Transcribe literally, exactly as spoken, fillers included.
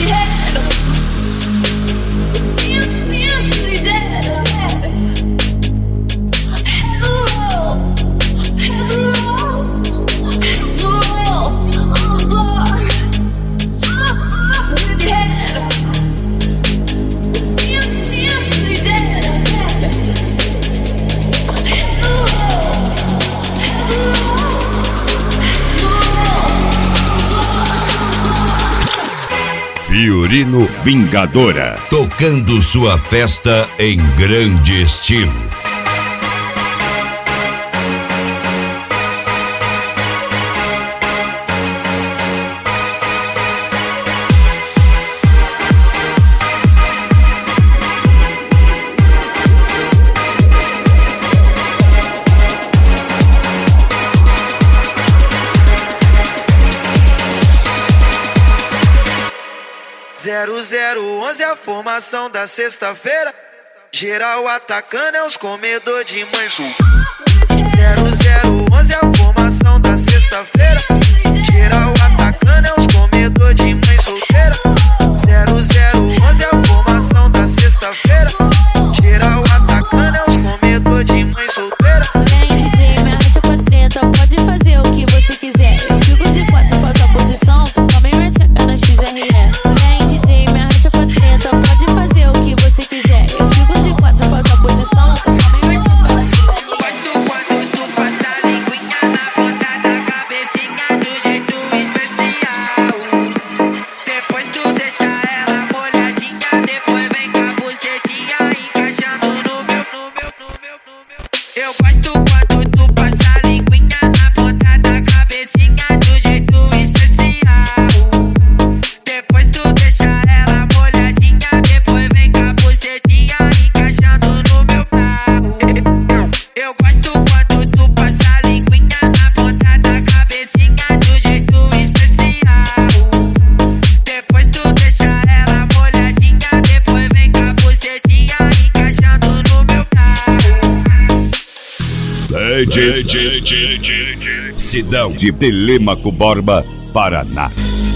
Fiorino Vingadora, tocando sua festa em grande estilo. zero zero onze é a formação da sexta-feira. Geral atacando é os comedor de mãe sul. zero zero onze é a formação da sexta-feira. Geral atacando é os comedor de mãe solteira. zero zero onze é a formação da sexta-feira. Geral atacando é os comedor de mãe solteira. Vem D J, me arrasta pra treta, pode fazer o que você quiser. Eu fico de quatro, faço a posição, tu também vai chegar na X R E. Pode fazer o que você quiser. Eu fico de quatro, faço a posição. Tu também vai chegar na X R E. Gosto quando tu passa a linguinha na ponta da cabecinha do jeito especial. Depois tu deixa ela molhadinha. Depois vem com a bucetinha encaixando no meu, no meu, no meu, no meu. Eu gosto quando tu passa a linguinha na ponta da cabecinha do jeito especial. Depois tu deixa ela molhadinha. Depois vem com a bucetinha encaixando no meu carro. Eu gosto quando tu passa a linguinha na ponta da cabecinha do jeito especial. Depois tu deixa ela molhadinha. Depois vem com a bucetinha encaixando no meu carro. D J Sidão de Telêmaco Borba, Paraná.